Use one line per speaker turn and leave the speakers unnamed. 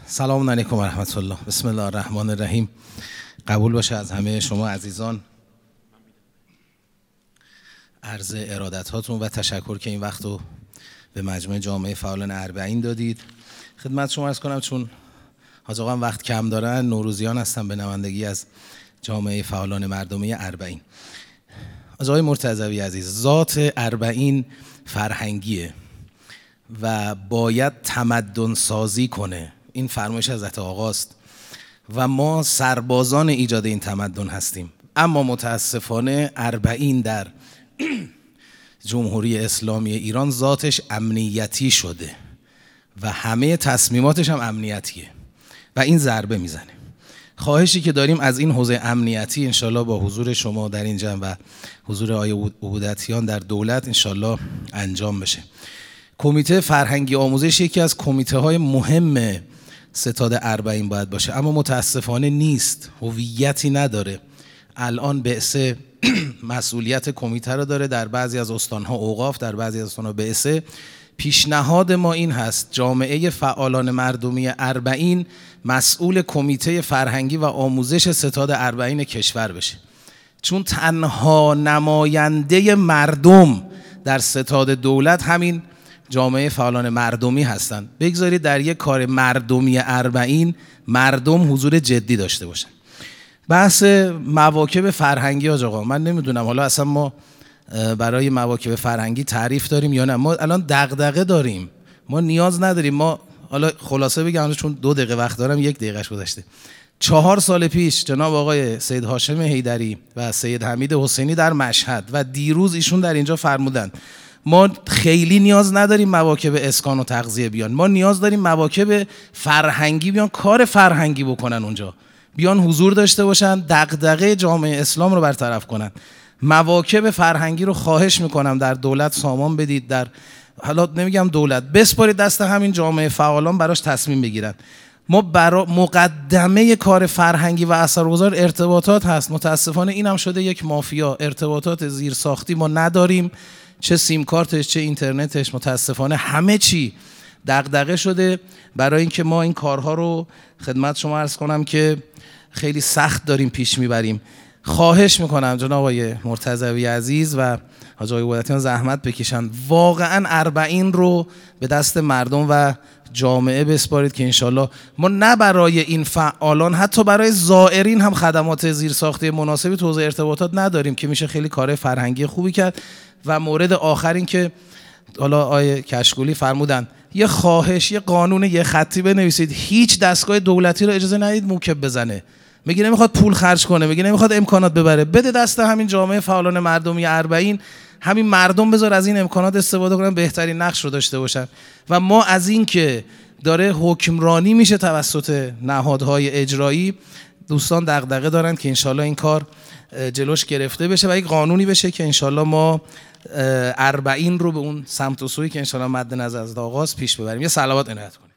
سلام علیکم و رحمت الله. بسم الله الرحمن الرحیم. قبول باشه از همه شما عزیزان عرض ارادت هاتون و تشکر که این وقت رو به مجموعه جامعه فعالان اربعین دادید. خدمت شما عرض کنم چون حاج آقا وقت کم دارن، نوروزیان هستم به نمایندگی از جامعه فعالان مردمی اربعین. حاج آقای مرتضوی عزیز، ذات اربعین فرهنگیه و باید تمدن سازی کنه. این فرمایش حضرت آقاست و ما سربازان ایجاد این تمدن هستیم. اما متاسفانه اربعین در جمهوری اسلامی ایران ذاتش امنیتی شده و همه تصمیماتش هم امنیتیه و این ضربه میزنه. خواهشی که داریم از این حوزه امنیتی انشالله با حضور شما در این جمع و حضور آقای عبودتیان در دولت انشالله انجام بشه. کمیته فرهنگی آموزش یکی از کمیته های مهم ستاد اربعین باید باشه، اما متاسفانه نیست، هویتی نداره. الان بعثه مسئولیت کمیته رو داره، در بعضی از استانها اوقاف، در بعضی از استانها بعثه. پیشنهاد ما این هست جامعه فعالان مردمی اربعین مسئول کمیته فرهنگی و آموزش ستاد اربعین کشور بشه، چون تنها نماینده مردم در ستاد دولت همین جامعه فعالان مردمی هستند. بگذارید در یک کار مردمی اربعین مردم حضور جدی داشته باشن. بحث مواکب فرهنگی آقا، من نمیدونم حالا اصلا ما برای مواکب فرهنگی تعریف داریم یا نه. ما الان دغدغه داریم، ما نیاز نداریم. ما حالا خلاصه بگم چون 2 دقیقه وقت دارم، 1 دقیقهش گذشته. 4 سال پیش جناب آقای سید هاشم حیدری و سید حمید حسینی در مشهد و دیروز ایشون در اینجا فرمودن ما خیلی نیاز نداریم مواکب اسکان و تغذیه بیان، ما نیاز داریم مواکب فرهنگی بیان، کار فرهنگی بکنن اونجا، بیان حضور داشته باشن، دغدغه جامعه اسلام رو برطرف کنن. مواکب فرهنگی رو خواهش میکنم در دولت سامان بدید، در حالا نمیگم دولت، بسپارید دست همین جامعه فعالان براش تصمیم بگیرن. ما برای مقدمه کار فرهنگی و اثرگذار ارتباطات هست. متاسفانه اینم شده یک مافیا، ارتباطات زیرساختی ما نداریم، چه سیم کارتش چه اینترنتش، متاسفانه همه چی دغدغه شده. برای اینکه ما این کارها رو خدمت شما عرض کنم که خیلی سخت داریم پیش میبریم. خواهش میکنم جناب آقای مرتضوی عزیز و حاج آقای عبودتیان زحمت بکشن، واقعا اربعین رو به دست مردم و جامعه بسپارید که انشالله ما نه برای این فعالان، حتی برای زائرین هم خدمات زیرساختی مناسبی تو حوزه ارتباطات نداریم که میشه خیلی کار فرهنگی خوبی کرد. و مورد آخر این که حالا آقای کشکولی فرمودن یه خواهش، یه قانون یه خطی بنویسید، هیچ دستگاه دولتی رو اجازه ندید موکب بزنه، میگه نمیخواد پول خرج کنه، میگه نمیخواد امکانات ببره، بده دست همین جامعه فعالان مردمی اربعین، همین مردم بذار از این امکانات استفاده کنن، بهترین نقش رو داشته باشن. و ما از این که داره حکمرانی میشه توسط نهادهای اجرایی، دوستان دغدغه دارن که انشالله این کار جلوش گرفته بشه و یک قانونی بشه که انشالله ما اربعین رو به اون سمت و سویی که انشالله مد نظر از آغاز پیش ببریم. یه صلوات عنایت کنید.